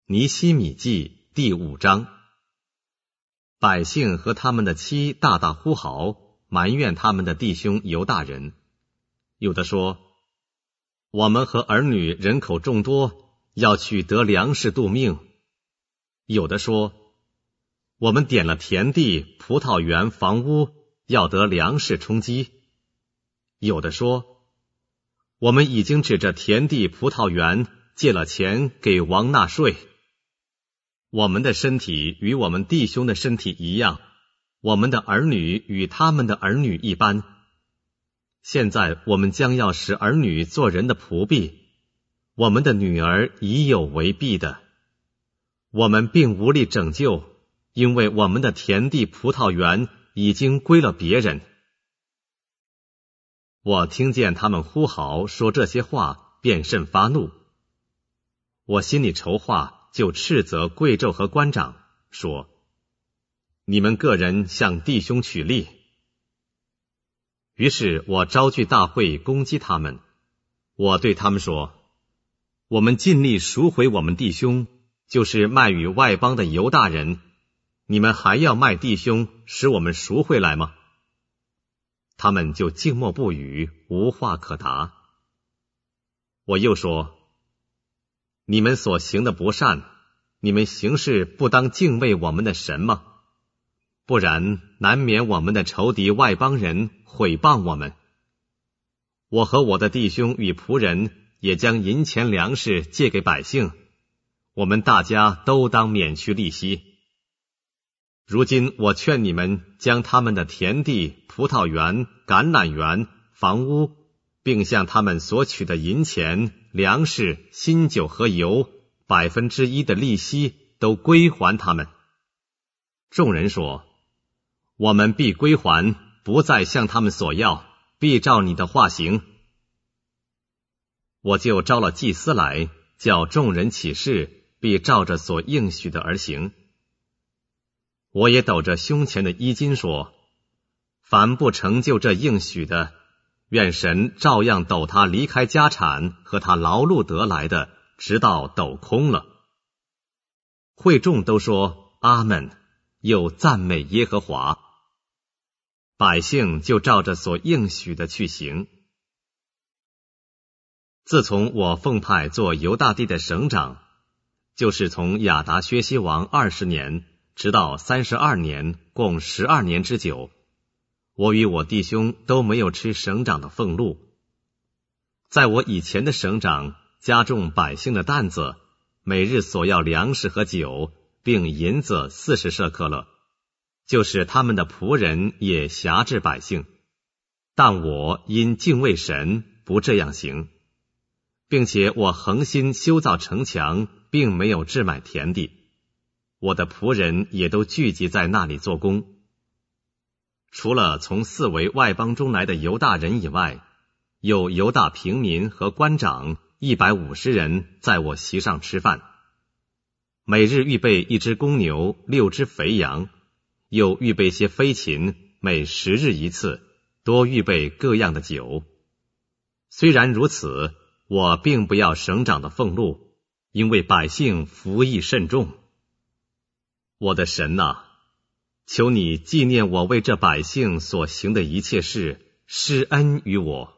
尼希米记第5章。百姓和他们的妻大大呼嚎，埋怨他们的弟兄犹大人。有的说，我们和儿女人口众多，要去得粮食度命。有的说，我们点了田地、葡萄园、房屋，要得粮食充饥。有的说，我们已经指着田地、葡萄园借了钱给王纳税。我们的身体与我们弟兄的身体一样，我们的儿女与他们的儿女一般。现在我们将要使儿女做人的仆婢，我们的女儿已有为婢的。我们并无力拯救，因为我们的田地、葡萄园已经归了别人。我听见他们呼号说这些话，便甚发怒。我心里筹划，就斥责贵胄和官长，说：你们个人向弟兄取利。于是我招聚大会攻击他们。我对他们说：我们尽力赎回我们弟兄，就是卖与外邦的犹大人，你们还要卖弟兄，使我们赎回来吗？他们就静默不语，无话可答。我又说：你们所行的不善，你们行事不当敬畏我们的神吗？不然难免我们的仇敌外邦人毁谤我们。我和我的弟兄与仆人也将银钱粮食借给百姓，我们大家都当免去利息。如今我劝你们将他们的田地、葡萄园、橄榄园、房屋，并向他们所取的银钱、粮食、新酒和油1%的利息都归还他们。众人说：我们必归还，不再向他们索要，必照你的话行。我就招了祭司来，叫众人起誓，必照着所应许的而行。我也抖着胸前的衣襟说：凡不成就这应许的，愿神照样抖他离开家产和他劳碌得来的，直到抖空了。会众都说阿们，又赞美耶和华。百姓就照着所应许的去行。自从我奉派做犹大地的省长，就是从亚达薛西王20年直到32年，共12年之久，我与我弟兄都没有吃省长的俸禄。在我以前的省长加重百姓的担子，每日所要粮食和酒，并银子40舍客勒，就是他们的仆人也辖制百姓。但我因敬畏神，不这样行，并且我恒心修造城墙，并没有置买田地。我的仆人也都聚集在那里做工。除了从四围外邦中来的犹大人以外，有犹大平民和官长150人在我席上吃饭，每日预备1只公牛，6只肥羊，又预备些飞禽，每10日一次，多预备各样的酒。虽然如此，我并不要省长的俸禄，因为百姓服役甚重。我的神啊，求你纪念我为这百姓所行的一切事，施恩于我。